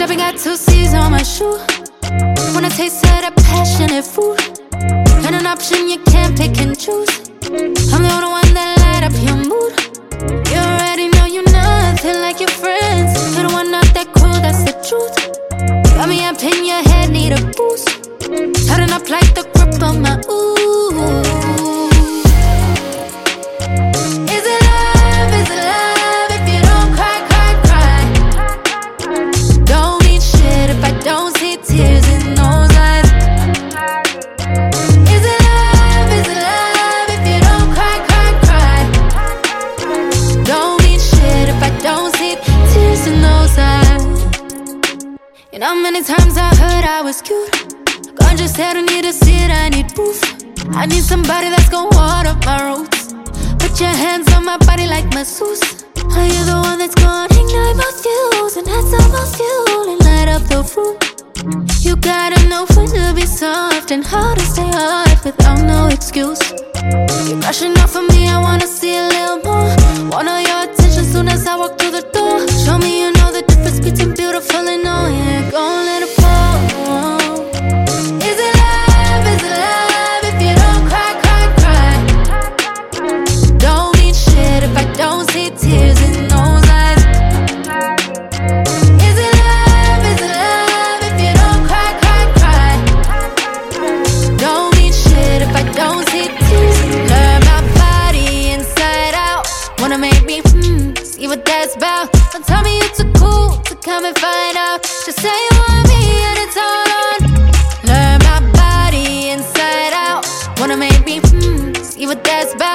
Baby got 2 C's on my shoe. Wanna taste of that passionate food. And an option you can't pick and choose. I'm the only one that light up your mood. You already know you nothing like your friends. You're the one not that cool, that's the truth. Got me up in your head, need a boost. Turning up like the grip on my ooh. Is it love, is it love if you don't cry, cry, cry? Don't mean shit if I don't see tears in those eyes. Is it love if you don't cry, cry, cry? Don't mean shit if I don't see tears in those eyes. You know how many times I heard I was cute. God just said I need to see it, I need proof. I need somebody that's gonna water my roots. Put your hands on my body like masseuse. Are you the one that's gonna ignite my fuse and add some more fuel and light up the room? You gotta know when to be soft and how to stay hard without no excuse. You're rushing off of me, I wanna see a little more. Want all your attention soon as I walk through the door. Show me you know the difference between beautiful and all. Yeah, gon' let it fall. Is it love if you don't cry, cry, cry? Don't mean shit if I don't see tears in those eyes. Is it love if you don't cry, cry, cry? Don't mean shit if I don't see tears. Learn my body inside out. Wanna make me see what that's about. Don't tell me you're too cool to come and find out. Just say you want me and it's all on. Learn my body inside out. Wanna make me see what that's about.